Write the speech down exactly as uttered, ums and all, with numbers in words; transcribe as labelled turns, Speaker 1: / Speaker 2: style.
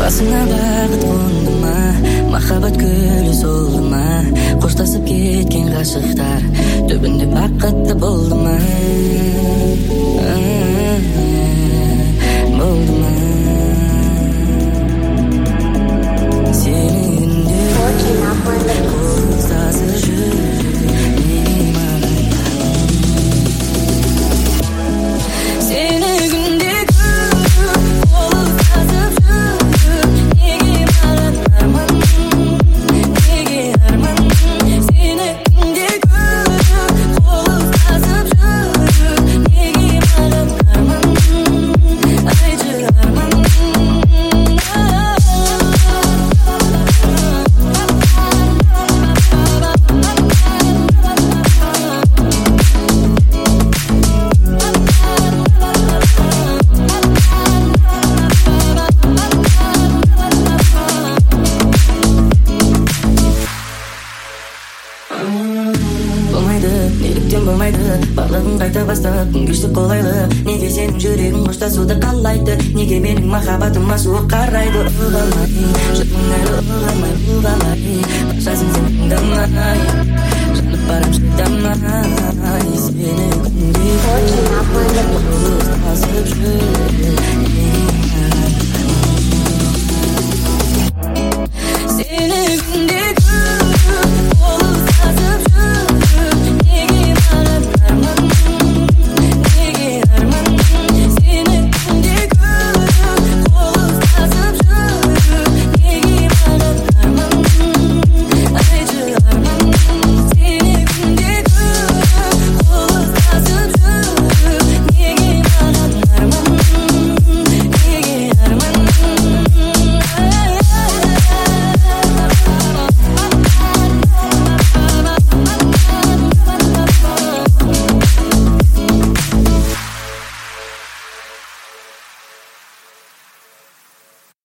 Speaker 1: басыңа бақыт қонды ма, махаббат гүлі солды ма, қоштасып кеткен ғашықтар түбінде бақытты болды ма, болды ма? Сені күнде қоштасып жүр неге маған? Сені күнде қоштасып жүр неге маған арман, неге арман? Сені күнде қоштасып жүр неге маған арман, айтшы арман. Болмайды, неліктен болмайды, барлығын қайта бастап күнгештік қолайлы. Неге сенің жүрегің қоштасуды қалайды, неге менің махаббатыма суық қарайды? Ұғалмай, жыртың әлі ұғалмай, ұғалмай, қашасың сен тыңдамай, жанып барам шыдамай. Сені күнде қоштасып жүр